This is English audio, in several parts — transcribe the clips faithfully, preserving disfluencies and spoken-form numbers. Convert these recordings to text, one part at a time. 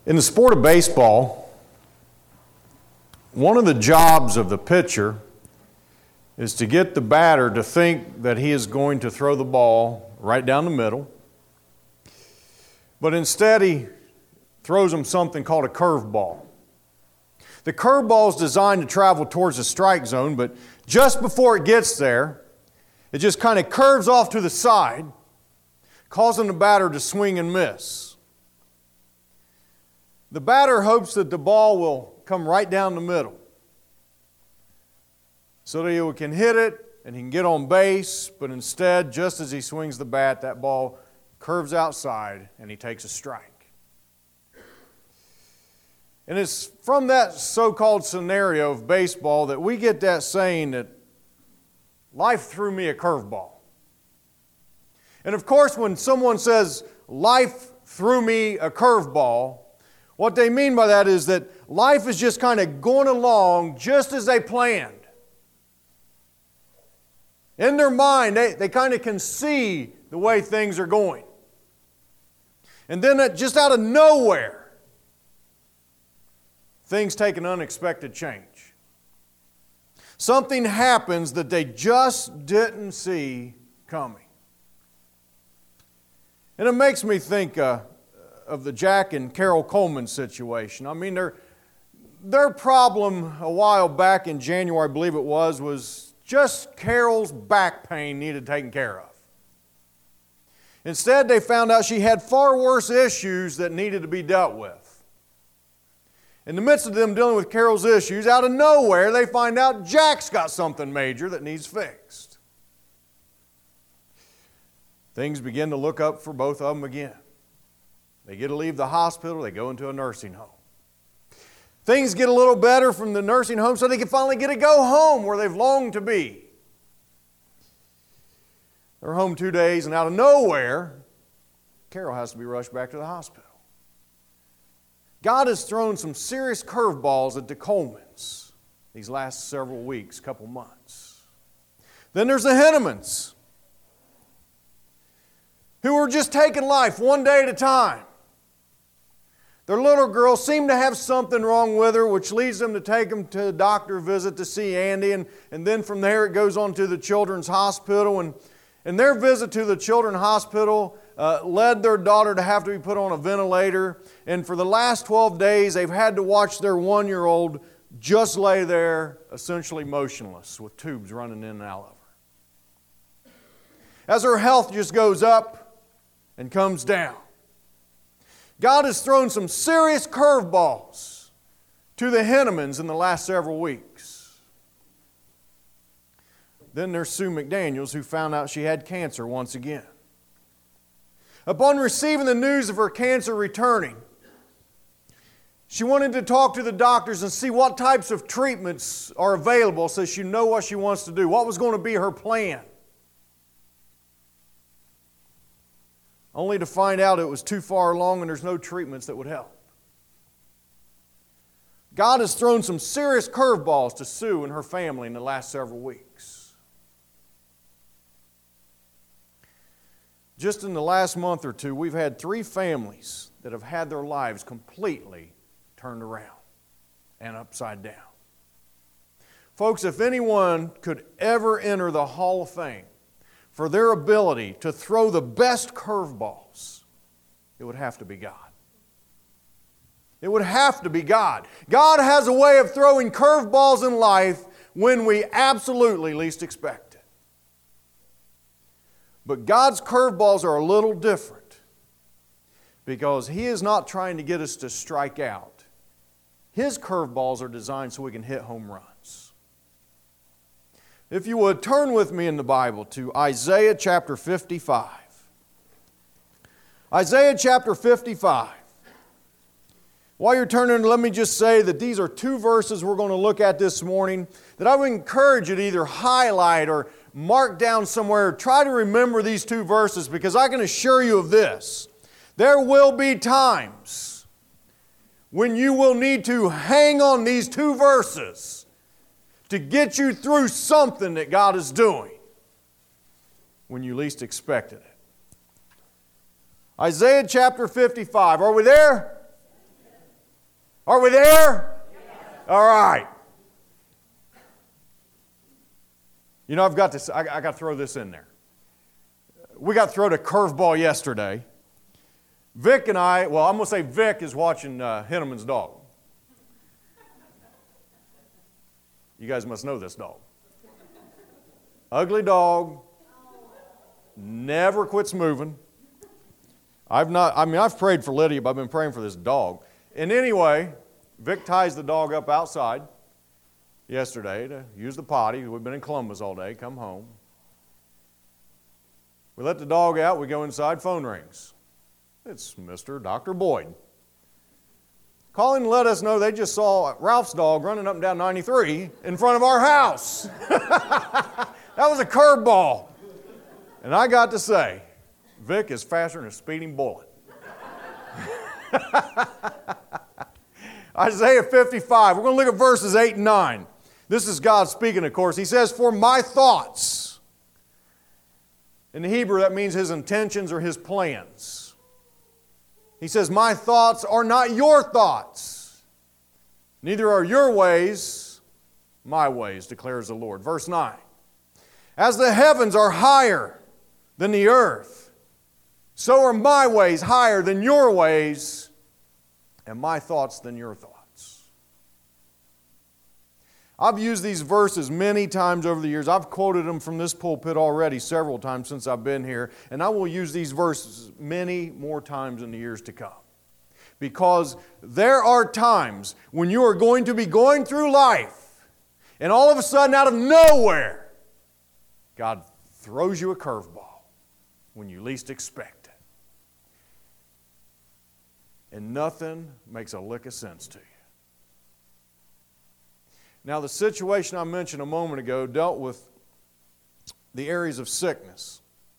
In the sport of baseball, one of the jobs of the pitcher is to get the batter to think that he is going to throw the ball right down the middle, but instead he throws him something called a curveball. The curveball is designed to travel towards the strike zone, but just before it gets there, it just kind of curves off to the side, causing the batter to swing and miss. The batter hopes that the ball will come right down the middle so that he can hit it and he can get on base, but instead, just as he swings the bat, that ball curves outside and he takes a strike. And it's from that so-called scenario of baseball that we get that saying that life threw me a curveball. And of course, when someone says life threw me a curveball, what they mean by that is that life is just kind of going along just as they planned. In their mind, they, they kind of can see the way things are going. And then just out of nowhere, things take an unexpected change. Something happens that they just didn't see coming. And it makes me think uh, of the Jack and Carol Coleman situation. I mean, their, their problem a while back in January, I believe it was, was just Carol's back pain needed taken care of. Instead, they found out she had far worse issues that needed to be dealt with. In the midst of them dealing with Carol's issues, out of nowhere, they find out Jack's got something major that needs fixed. Things begin to look up for both of them again. They get to leave the hospital, they go into a nursing home. Things get a little better from the nursing home so they can finally get to go home where they've longed to be. They're home two days and out of nowhere, Carol has to be rushed back to the hospital. God has thrown some serious curveballs at the Colemans these last several weeks, couple months. Then there's the Hennemans, who are just taking life one day at a time. Their little girl seemed to have something wrong with her, which leads them to take them to a doctor visit to see Andy. And, and then from there it goes on to the children's hospital. And, and their visit to the children's hospital uh, led their daughter to have to be put on a ventilator. And for the last twelve days, they've had to watch their one-year-old just lay there, essentially motionless, with tubes running in and out of her. As her health just goes up and comes down, God has thrown some serious curveballs to the Hennemans in the last several weeks. Then there's Sue McDaniels, who found out she had cancer once again. Upon receiving the news of her cancer returning, she wanted to talk to the doctors and see what types of treatments are available so she know what she wants to do, what was going to be her plan. Only to find out it was too far along and there's no treatments that would help. God has thrown some serious curveballs to Sue and her family in the last several weeks. Just in the last month or two, we've had three families that have had their lives completely turned around and upside down. Folks, if anyone could ever enter the Hall of Fame for their ability to throw the best curveballs, it would have to be God. It would have to be God. God has a way of throwing curveballs in life when we absolutely least expect it. But God's curveballs are a little different because He is not trying to get us to strike out. His curveballs are designed so we can hit home runs. If you would, turn with me in the Bible to Isaiah chapter fifty-five. Isaiah chapter fifty-five. While you're turning, let me just say that these are two verses we're going to look at this morning that I would encourage you to either highlight or mark down somewhere. Try to remember these two verses because I can assure you of this. There will be times when you will need to hang on these two verses to get you through something that God is doing when you least expected it. Isaiah chapter fifty-five. Are we there? Are we there? Yes. All right. You know, I've got to, I, I got to throw this in there. We got thrown a curveball yesterday. Vic and I, well, I'm going to say Vic is watching uh, Henneman's dog. You guys must know this dog. Ugly dog. Never quits moving. I've not, I mean, I've prayed for Lydia, but I've been praying for this dog. And anyway, Vic ties the dog up outside yesterday to use the potty. We've been in Columbus all day, come home. We let the dog out, we go inside, phone rings. It's Mister Doctor Boyd. Calling to let us know they just saw Ralph's dog running up and down ninety-three in front of our house. That was a curveball. And I got to say, Vic is faster than a speeding bullet. Isaiah fifty-five, we're going to look at verses eight and nine. This is God speaking, of course. He says, "For my thoughts," in the Hebrew that means His intentions or His plans. He says, "My thoughts are not your thoughts, neither are your ways my ways, declares the Lord." Verse nine, "As the heavens are higher than the earth, so are my ways higher than your ways, and my thoughts than your thoughts." I've used these verses many times over the years. I've quoted them from this pulpit already several times since I've been here, and I will use these verses many more times in the years to come. Because there are times when you are going to be going through life, and all of a sudden, out of nowhere, God throws you a curveball when you least expect it. And nothing makes a lick of sense to you. Now, the situation I mentioned a moment ago dealt with the areas of sickness.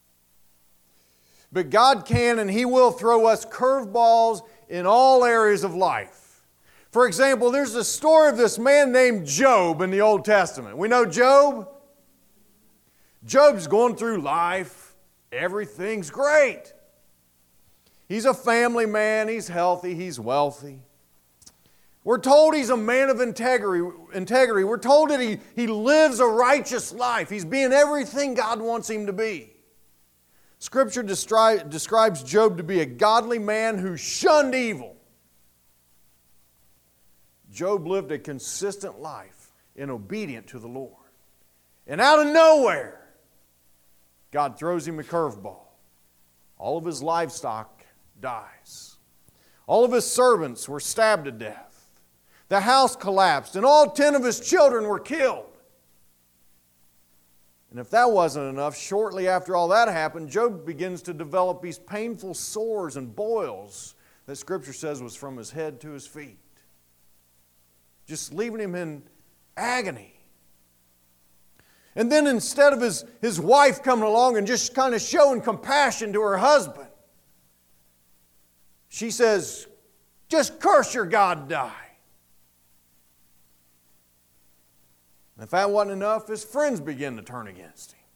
But God can and He will throw us curveballs in all areas of life. For example, there's a story of this man named Job in the Old Testament. We know Job. Job's going through life. Everything's great. He's a family man. He's healthy. He's wealthy. We're told he's a man of integrity. integrity. We're told that he, he lives a righteous life. He's being everything God wants him to be. Scripture destri- describes Job to be a godly man who shunned evil. Job lived a consistent life and obedient to the Lord. And out of nowhere, God throws him a curveball. All of his livestock dies. All of his servants were stabbed to death. The house collapsed, and all ten of his children were killed. And if that wasn't enough, shortly after all that happened, Job begins to develop these painful sores and boils that Scripture says was from his head to his feet, just leaving him in agony. And then instead of his, his wife coming along and just kind of showing compassion to her husband, she says, "Just curse your God, die." And if that wasn't enough, his friends began to turn against him.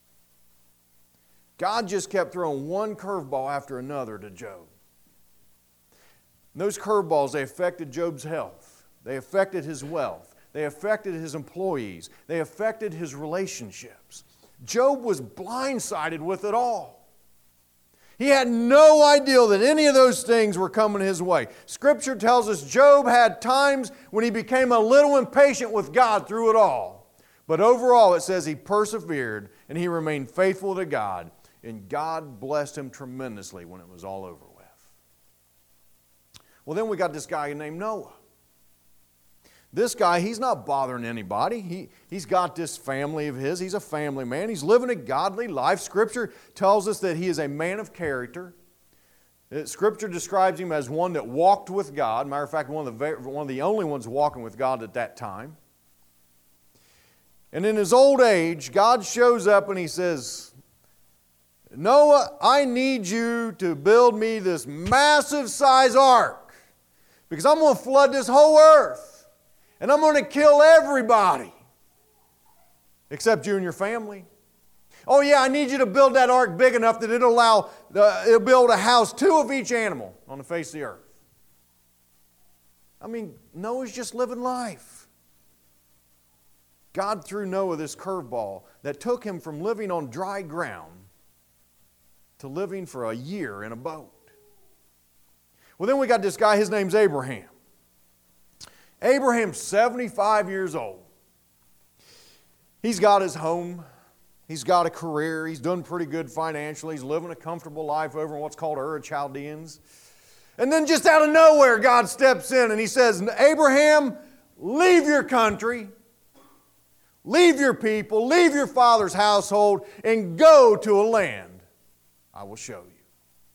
God just kept throwing one curveball after another to Job. And those curveballs, they affected Job's health. They affected his wealth. They affected his employees. They affected his relationships. Job was blindsided with it all. He had no idea that any of those things were coming his way. Scripture tells us Job had times when he became a little impatient with God through it all. But overall, it says he persevered and he remained faithful to God. And God blessed him tremendously when it was all over with. Well, then we got this guy named Noah. This guy, he's not bothering anybody. He, he's got this family of his. He's a family man. He's living a godly life. Scripture tells us that he is a man of character. Scripture describes him as one that walked with God. Matter of fact, one of the, one of the only ones walking with God at that time. And in his old age, God shows up and He says, "Noah, I need you to build me this massive size ark because I'm going to flood this whole earth. And I'm going to kill everybody except you and your family. Oh yeah, I need you to build that ark big enough that it'll allow, uh, it'll be able to house two of each animal on the face of the earth." I mean, Noah's just living life. God threw Noah this curveball that took him from living on dry ground to living for a year in a boat. Well, then we got this guy, his name's Abraham. Abraham's seventy-five years old. He's got his home. He's got a career. He's done pretty good financially. He's living a comfortable life over in what's called Ur of Chaldeans. And then just out of nowhere, God steps in and He says, Abraham, leave your country, leave your people, leave your father's household, and go to a land I will show you.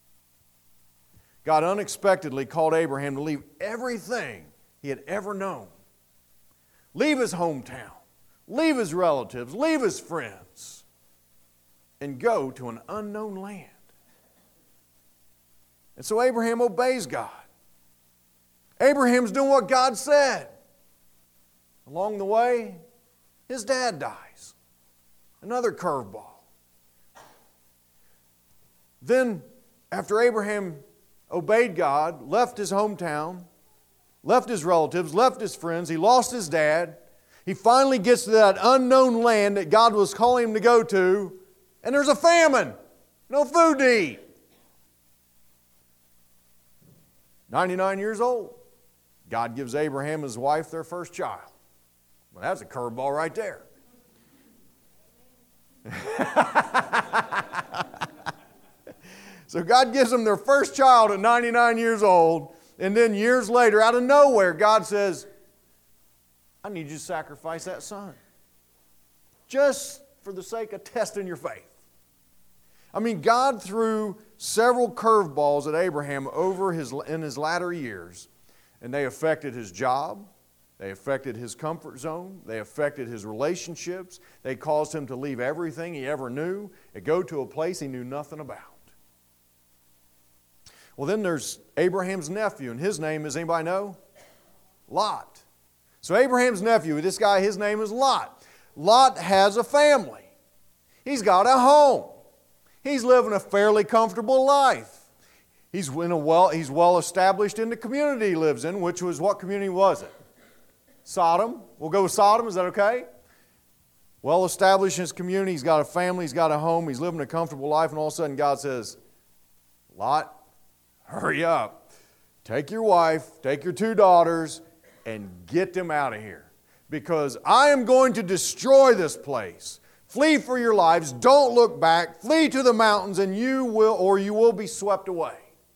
God unexpectedly called Abraham to leave everything he had ever known. Leave his hometown, leave his relatives, leave his friends, and go to an unknown land. And so Abraham obeys God. Abraham's doing what God said. Along the way, his dad dies. Another curveball. Then, after Abraham obeyed God, left his hometown, left his relatives, left his friends, he lost his dad, he finally gets to that unknown land that God was calling him to go to, and there's a famine. No food to eat. ninety-nine years old. God gives Abraham and his wife their first child. Well, that's a curveball right there. So God gives them their first child at ninety-nine years old, and then years later, out of nowhere, God says, I need you to sacrifice that son. Just for the sake of testing your faith. I mean, God threw several curveballs at Abraham over his, in his latter years, and they affected his job, they affected his comfort zone, they affected his relationships, they caused him to leave everything he ever knew and go to a place he knew nothing about. Well, then there's Abraham's nephew, and his name is, anybody know? Lot. So Abraham's nephew, this guy, his name is Lot. Lot has a family. He's got a home. He's living a fairly comfortable life. He's in a well, he's well established in the community he lives in, which was, what community was it? Sodom. We'll go with Sodom, is that okay? Well established in his community, he's got a family, he's got a home, he's living a comfortable life, and all of a sudden God says, Lot, hurry up. Take your wife, take your two daughters, and get them out of here. Because I am going to destroy this place. Flee for your lives. Don't look back. Flee to the mountains, and you will, or you will be swept away.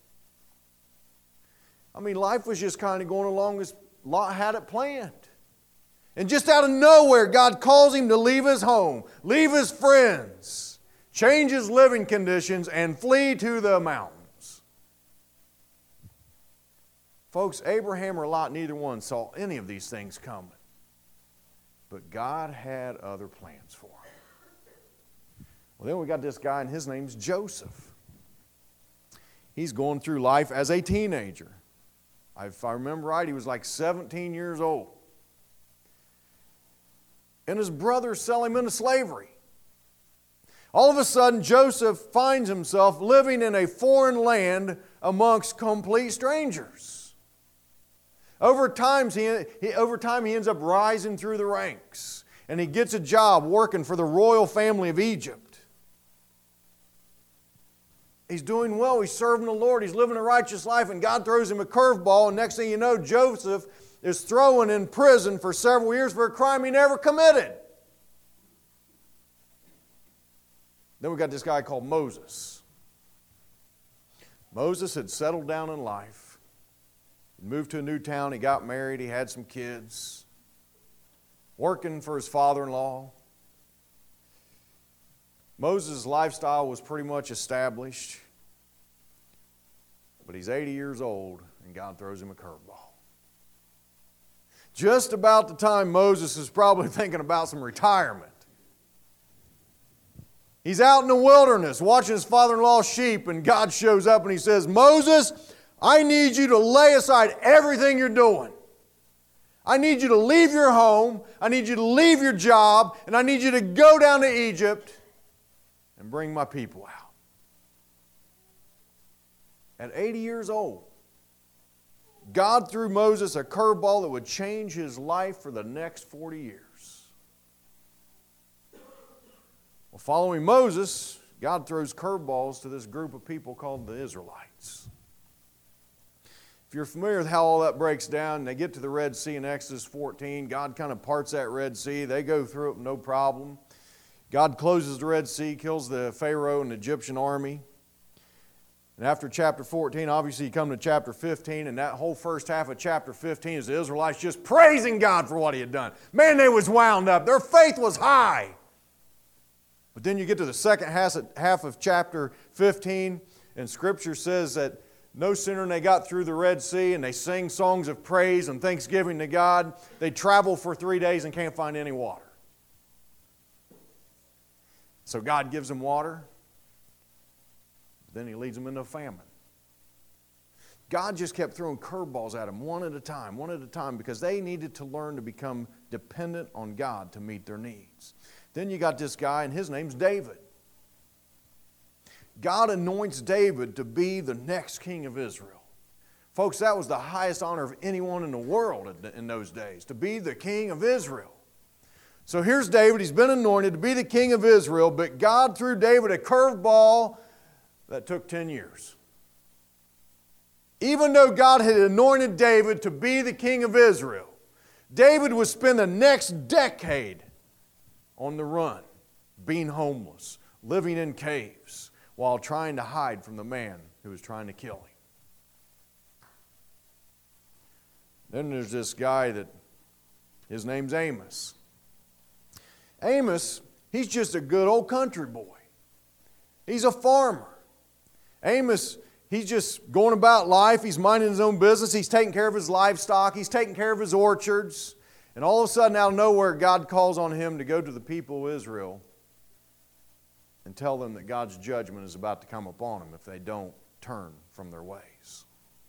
I mean, life was just kind of going along as Lot had it planned. And just out of nowhere, God calls him to leave his home, leave his friends, change his living conditions, and flee to the mountains. Folks, Abraham or Lot, neither one saw any of these things coming. But God had other plans for him. Well, then we got this guy, and his name's Joseph. He's going through life as a teenager. If I remember right, he was like seventeen years old. And his brothers sell him into slavery. All of a sudden, Joseph finds himself living in a foreign land amongst complete strangers. Over time, he, he, over time, he ends up rising through the ranks. And he gets a job working for the royal family of Egypt. He's doing well. He's serving the Lord. He's living a righteous life. And God throws him a curveball. And next thing you know, Joseph is thrown in prison for several years for a crime he never committed. Then we got this guy called Moses. Moses had settled down in life. He moved to a new town. He got married. He had some kids. Working for his father-in-law. Moses' lifestyle was pretty much established. But he's eighty years old, and God throws him a curveball. Just about the time Moses is probably thinking about some retirement. He's out in the wilderness watching his father-in-law's sheep, and God shows up and he says, Moses, I need you to lay aside everything you're doing. I need you to leave your home, I need you to leave your job, and I need you to go down to Egypt and bring my people out. At eighty years old, God threw Moses a curveball that would change his life for the next forty years. Well, following Moses, God throws curveballs to this group of people called the Israelites. If you're familiar with how all that breaks down, they get to the Red Sea in Exodus fourteen. God kind of parts that Red Sea. They go through it with no problem. God closes the Red Sea, kills the Pharaoh and the Egyptian army. And after chapter fourteen, obviously you come to chapter fifteen, and that whole first half of chapter fifteen is the Israelites just praising God for what He had done. Man, they was wound up. Their faith was high. But then you get to the second half of chapter fifteen, and Scripture says that no sooner than they got through the Red Sea and they sing songs of praise and thanksgiving to God, they travel for three days and can't find any water. So God gives them water. Then He leads them into a famine. God just kept throwing curveballs at them one at a time, one at a time, because they needed to learn to become dependent on God to meet their needs. Then you got this guy, and his name's David. God anoints David to be the next king of Israel. Folks, that was the highest honor of anyone in the world in those days, to be the king of Israel. So here's David. He's been anointed to be the king of Israel, but God threw David a curveball that took ten years. Even though God had anointed David to be the king of Israel, David would spend the next decade on the run, being homeless, living in caves, while trying to hide from the man who was trying to kill him. Then there's this guy that, his name's Amos. Amos, he's just a good old country boy. He's a farmer. Amos, he's just going about life. He's minding his own business. He's taking care of his livestock. He's taking care of his orchards. And all of a sudden, out of nowhere, God calls on him to go to the people of Israel and tell them that God's judgment is about to come upon them if they don't turn from their ways.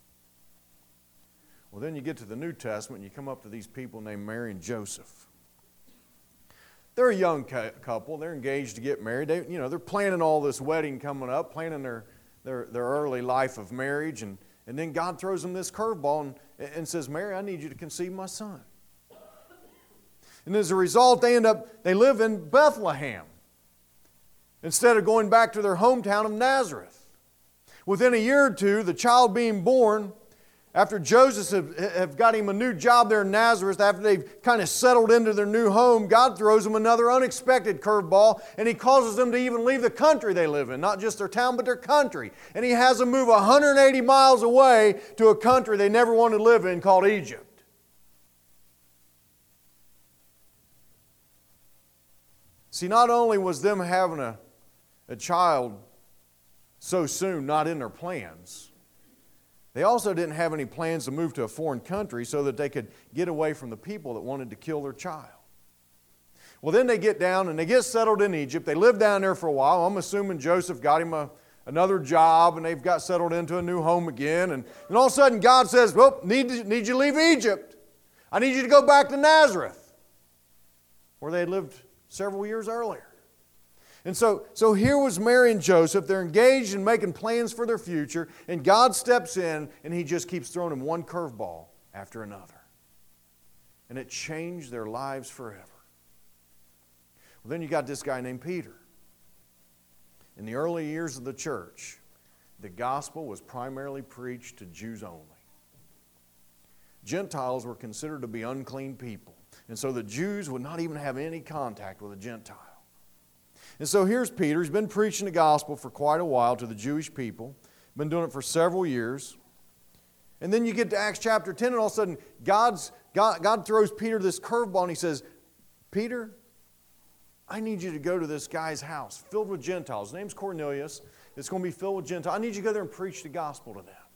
Well, then you get to the New Testament and you come up to these people named Mary and Joseph. They're a young couple. They're engaged to get married. They, you know, they're planning all this wedding coming up, planning their, their, their early life of marriage. And, and then God throws them this curveball and, and says, Mary, I need you to conceive my son. And as a result, they end up, they live in Bethlehem instead of going back to their hometown of Nazareth. Within a year or two, the child being born, after Joseph have, have got him a new job there in Nazareth, after they've kind of settled into their new home, God throws them another unexpected curveball, and He causes them to even leave the country they live in, not just their town, but their country. And He has them move one hundred eighty miles away to a country they never wanted to live in called Egypt. See, not only was them having a, a child so soon not in their plans, they also didn't have any plans to move to a foreign country so that they could get away from the people that wanted to kill their child. Well, then they get down and they get settled in Egypt. They live down there for a while. I'm assuming Joseph got him a, another job and they've got settled into a new home again. And, and all of a sudden God says, well, need, need you to leave Egypt. I need you to go back to Nazareth, where they had lived several years earlier. And so, so here was Mary and Joseph. They're engaged in making plans for their future, and God steps in and He just keeps throwing them one curveball after another. And it changed their lives forever. Well, then you got this guy named Peter. In the early years of the church, the gospel was primarily preached to Jews only. Gentiles were considered to be unclean people. And so the Jews would not even have any contact with a Gentile. And so here's Peter. He's been preaching the gospel for quite a while to the Jewish people. Been doing it for several years. And then you get to Acts chapter ten, and all of a sudden God's, God, God throws Peter this curveball, and He says, Peter, I need you to go to this guy's house filled with Gentiles. His name's Cornelius. It's going to be filled with Gentiles. I need you to go there and preach the gospel to them.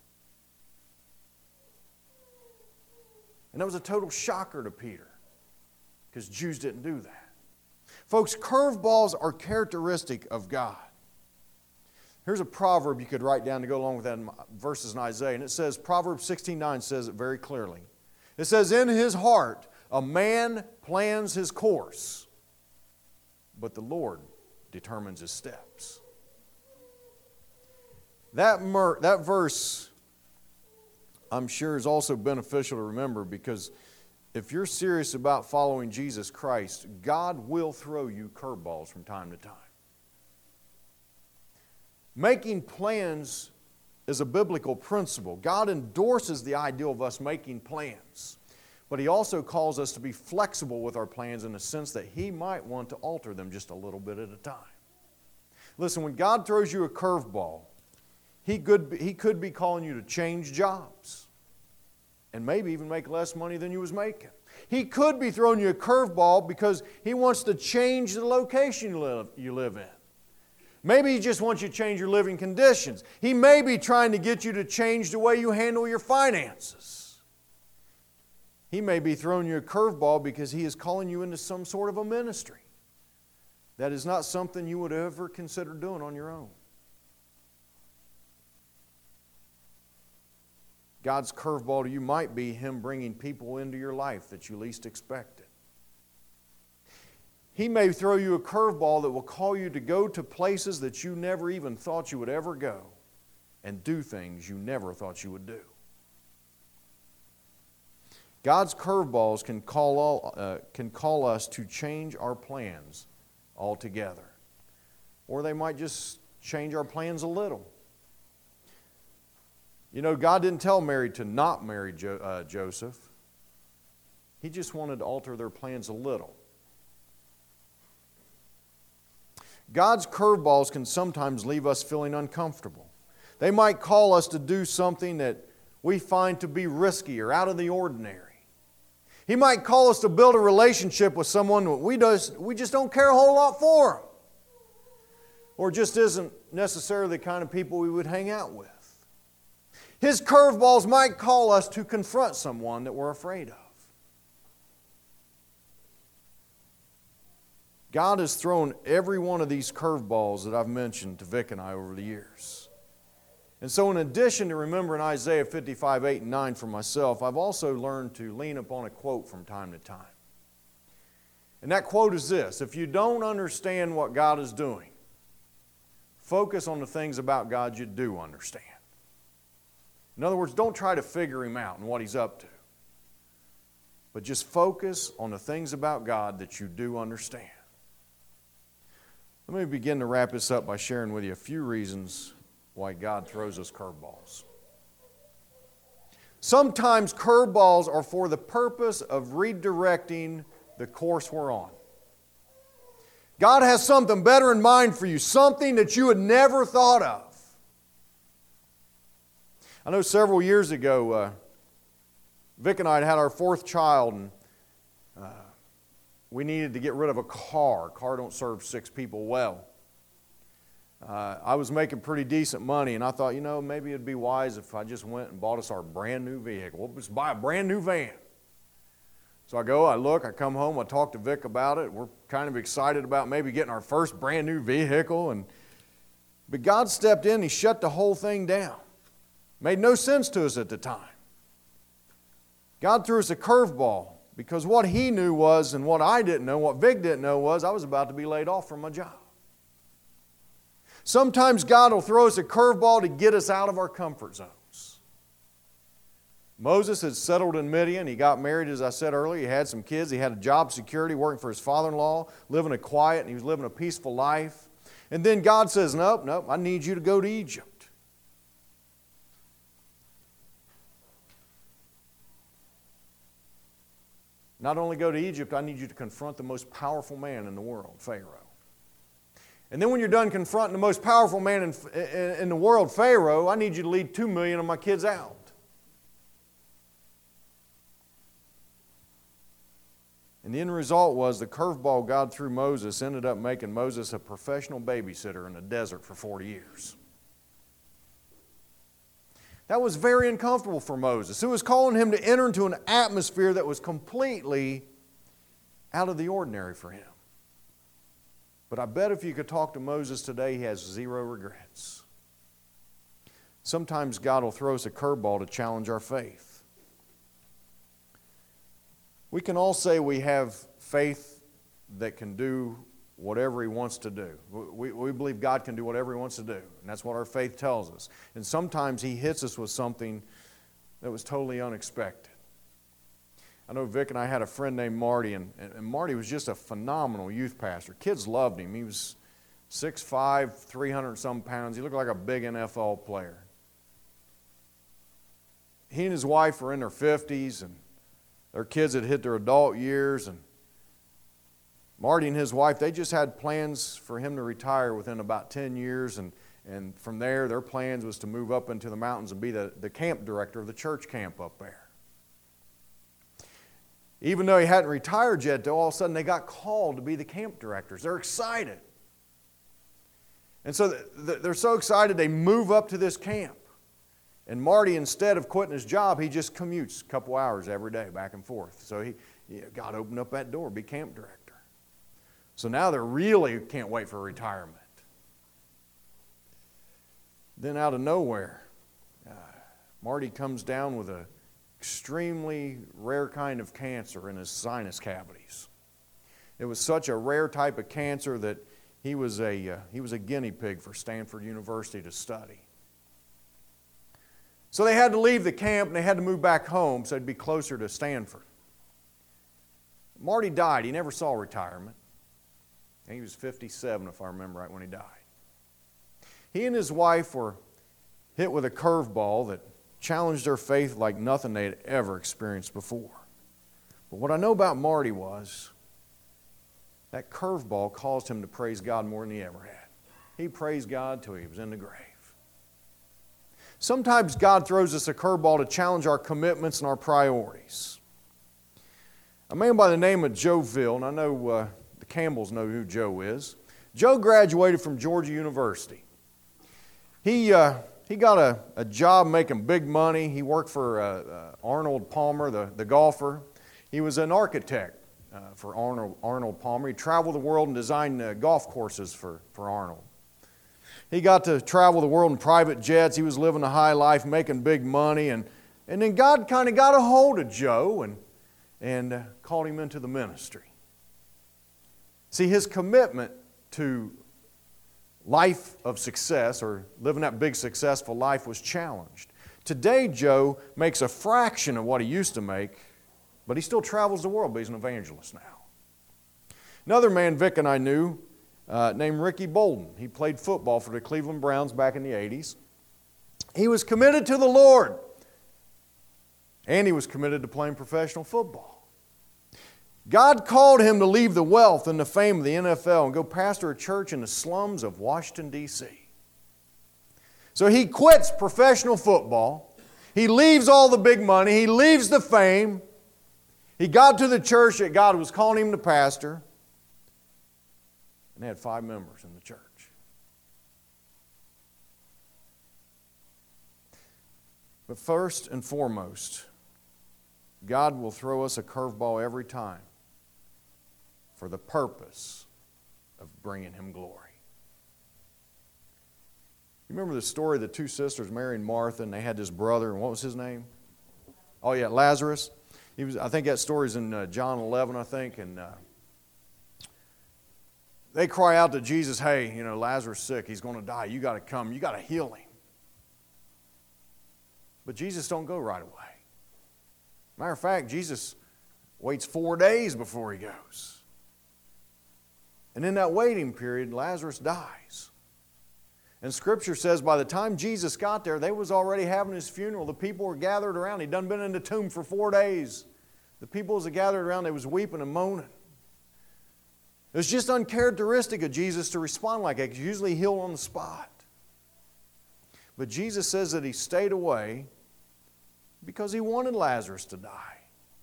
And that was a total shocker to Peter, because Jews didn't do that. Folks, curveballs are characteristic of God. Here's a proverb you could write down to go along with that in verses in Isaiah. And it says, Proverbs sixteen nine says it very clearly. It says, in his heart a man plans his course, but the Lord determines his steps. That, mer- that verse I'm sure is also beneficial to remember, because if you're serious about following Jesus Christ, God will throw you curveballs from time to time. Making plans is a biblical principle. God endorses the ideal of us making plans, but He also calls us to be flexible with our plans in the sense that He might want to alter them just a little bit at a time. Listen, when God throws you a curveball, He could be, he could be calling you to change jobs and maybe even make less money than you was making. He could be throwing you a curveball because He wants to change the location you live, you live in. Maybe He just wants you to change your living conditions. He may be trying to get you to change the way you handle your finances. He may be throwing you a curveball because He is calling you into some sort of a ministry that is not something you would ever consider doing on your own. God's curveball to you might be Him bringing people into your life that you least expected. He may throw you a curveball that will call you to go to places that you never even thought you would ever go and do things you never thought you would do. God's curveballs can call, all, uh, can call us to change our plans altogether. Or they might just change our plans a little. You know, God didn't tell Mary to not marry jo- uh, Joseph. He just wanted to alter their plans a little. God's curveballs can sometimes leave us feeling uncomfortable. They might call us to do something that we find to be risky or out of the ordinary. He might call us to build a relationship with someone that we, does, we just don't care a whole lot for them, or just isn't necessarily the kind of people we would hang out with. His curveballs might call us to confront someone that we're afraid of. God has thrown every one of these curveballs that I've mentioned to Vic and I over the years. And so in addition to remembering Isaiah fifty-five, eight and nine for myself, I've also learned to lean upon a quote from time to time. And that quote is this: if you don't understand what God is doing, focus on the things about God you do understand. In other words, don't try to figure Him out and what He's up to, but just focus on the things about God that you do understand. Let me begin to wrap this up by sharing with you a few reasons why God throws us curveballs. Sometimes curveballs are for the purpose of redirecting the course we're on. God has something better in mind for you, something that you had never thought of. I know several years ago, uh, Vic and I had had our fourth child, and uh, we needed to get rid of a car. A car don't serve six people well. Uh, I was making pretty decent money, and I thought, you know, maybe it'd be wise if I just went and bought us our brand new vehicle. We'll just buy a brand new van. So I go, I look, I come home, I talk to Vic about it. We're kind of excited about maybe getting our first brand new vehicle. And but God stepped in, He shut the whole thing down. Made no sense to us at the time. God threw us a curveball because what He knew was, and what I didn't know, what Vic didn't know was, I was about to be laid off from my job. Sometimes God will throw us a curveball to get us out of our comfort zones. Moses had settled in Midian. He got married, as I said earlier. He had some kids. He had a job security, working for his father-in-law, living a quiet, and he was living a peaceful life. And then God says, nope, nope, I need you to go to Egypt. Not only go to Egypt, I need you to confront the most powerful man in the world, Pharaoh. And then when you're done confronting the most powerful man in, in, in the world, Pharaoh, I need you to lead two million of my kids out. And the end result was the curveball God threw Moses ended up making Moses a professional babysitter in the desert for forty years. That was very uncomfortable for Moses. It was calling him to enter into an atmosphere that was completely out of the ordinary for him. But I bet if you could talk to Moses today, he has zero regrets. Sometimes God will throw us a curveball to challenge our faith. We can all say we have faith that can do whatever He wants to do. We, we believe God can do whatever He wants to do, and that's what our faith tells us. And sometimes He hits us with something that was totally unexpected. I know Vic and I had a friend named Marty, and, and Marty was just a phenomenal youth pastor. Kids loved him. He was six five, three hundred some pounds. He looked like a big N F L player. He and his wife were in their fifties, and their kids had hit their adult years, and Marty and his wife, they just had plans for him to retire within about ten years, and, and from there, their plans was to move up into the mountains and be the, the camp director of the church camp up there. Even though he hadn't retired yet, though, all of a sudden they got called to be the camp directors. They're excited. And so they're so excited they move up to this camp. And Marty, instead of quitting his job, he just commutes a couple hours every day back and forth. So he, God opened up that door, be camp director. So now they really can't wait for retirement. Then out of nowhere, uh, Marty comes down with an extremely rare kind of cancer in his sinus cavities. It was such a rare type of cancer that he was a, uh, he was a guinea pig for Stanford University to study. So they had to leave the camp and they had to move back home so it'd be closer to Stanford. Marty died. He never saw retirement. He was fifty-seven, if I remember right, when he died. He and his wife were hit with a curveball that challenged their faith like nothing they had ever experienced before. But what I know about Marty was that curveball caused him to praise God more than he ever had. He praised God till he was in the grave. Sometimes God throws us a curveball to challenge our commitments and our priorities. A man by the name of Joe Ville, and I know uh, the Campbells know who Joe is. Joe graduated from Georgia University. He, uh, he got a, a job making big money. He worked for uh, uh, Arnold Palmer, the, the golfer. He was an architect uh, for Arnold, Arnold Palmer. He traveled the world and designed uh, golf courses for, for Arnold. He got to travel the world in private jets. He was living a high life, making big money. And, and then God kind of got a hold of Joe and, and uh, called him into the ministry. See, his commitment to life of success, or living that big successful life, was challenged. Today, Joe makes a fraction of what he used to make, but he still travels the world, but he's an evangelist now. Another man Vic and I knew, Uh, named Ricky Bolden. He played football for the Cleveland Browns back in the eighties. He was committed to the Lord, and he was committed to playing professional football. God called him to leave the wealth and the fame of the N F L and go pastor a church in the slums of Washington, D C So he quits professional football. He leaves all the big money. He leaves the fame. He got to the church that God was calling him to pastor. And they had five members in the church. But first and foremost, God will throw us a curveball every time for the purpose of bringing Him glory. You remember the story of the two sisters, Mary and Martha, and they had this brother, and what was his name? Oh yeah, Lazarus. He was. I think that story's in uh, John eleven, I think, and uh, they cry out to Jesus, hey, you know, Lazarus is sick. He's going to die. You got to come. You got to heal him. But Jesus don't go right away. Matter of fact, Jesus waits four days before He goes. And in that waiting period, Lazarus dies. And Scripture says by the time Jesus got there, they was already having His funeral. The people were gathered around. He'd done been in the tomb for four days. The people was gathered around, they was weeping and moaning. It was just uncharacteristic of Jesus to respond like that. He's usually healed on the spot. But Jesus says that He stayed away because He wanted Lazarus to die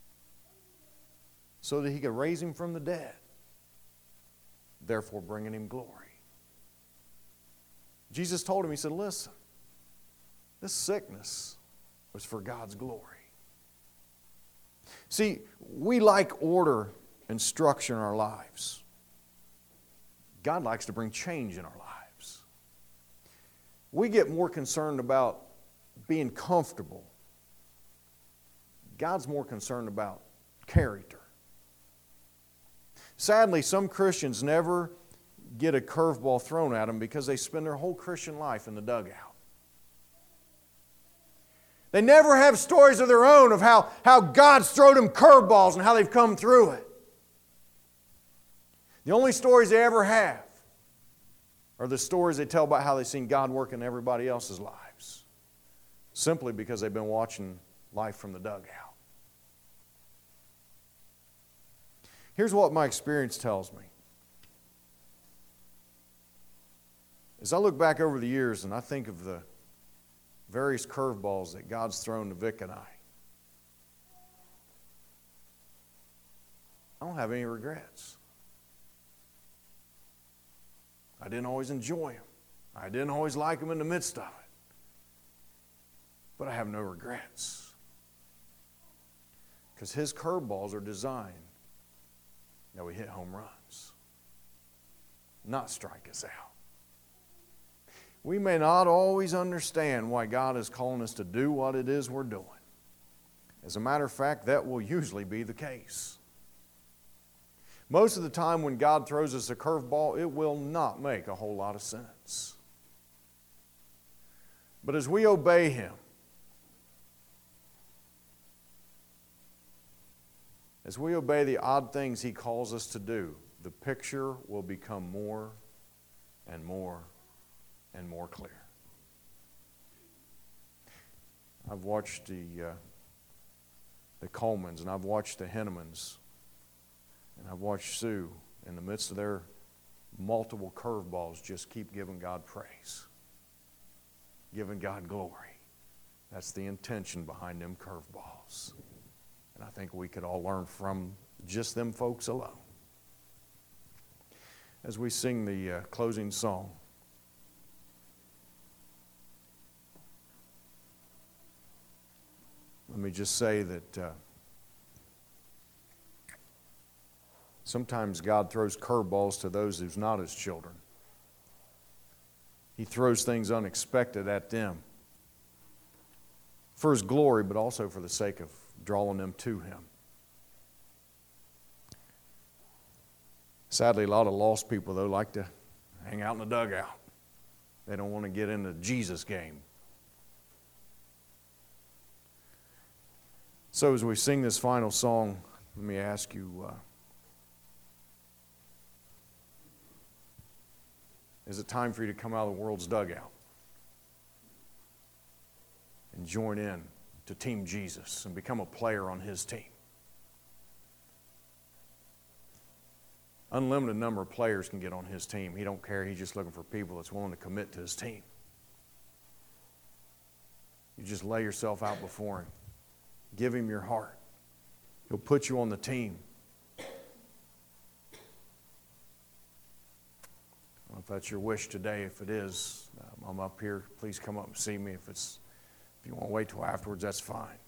so that He could raise him from the dead, therefore bringing Him glory. Jesus told him, He said, listen, this sickness was for God's glory. See, we like order and structure in our lives. God likes to bring change in our lives. We get more concerned about being comfortable. God's more concerned about character. Sadly, some Christians never get a curveball thrown at them because they spend their whole Christian life in the dugout. They never have stories of their own of how, how God's thrown them curveballs and how they've come through it. The only stories they ever have are the stories they tell about how they've seen God work in everybody else's lives, simply because they've been watching life from the dugout. Here's what my experience tells me. As I look back over the years and I think of the various curveballs that God's thrown to Vic and I, I don't have any regrets. I didn't always enjoy them. I didn't always like them in the midst of it. But I have no regrets. Because His curveballs are designed that we hit home runs, not strike us out. We may not always understand why God is calling us to do what it is we're doing. As a matter of fact, that will usually be the case. Most of the time when God throws us a curveball, it will not make a whole lot of sense. But as we obey Him, as we obey the odd things He calls us to do, the picture will become more and more and more clear. I've watched the, uh, the Colemans and I've watched the Hennemans. And I've watched Sue, in the midst of their multiple curveballs, just keep giving God praise, giving God glory. That's the intention behind them curveballs. And I think we could all learn from just them folks alone. As we sing the uh, closing song, let me just say that uh, sometimes God throws curveballs to those who's not His children. He throws things unexpected at them for His glory, but also for the sake of drawing them to Him. Sadly, a lot of lost people, though, like to hang out in the dugout. They don't want to get in the Jesus game. So as we sing this final song, let me ask you, uh, is it time for you to come out of the world's dugout and join in to Team Jesus and become a player on His team? Unlimited number of players can get on His team. He don't care. He's just looking for people that's willing to commit to His team. You just lay yourself out before Him. Give Him your heart. He'll put you on the team. If that's your wish today, if it is, um, I'm up here. Please come up and see me. If it's, if you want to wait till afterwards, that's fine.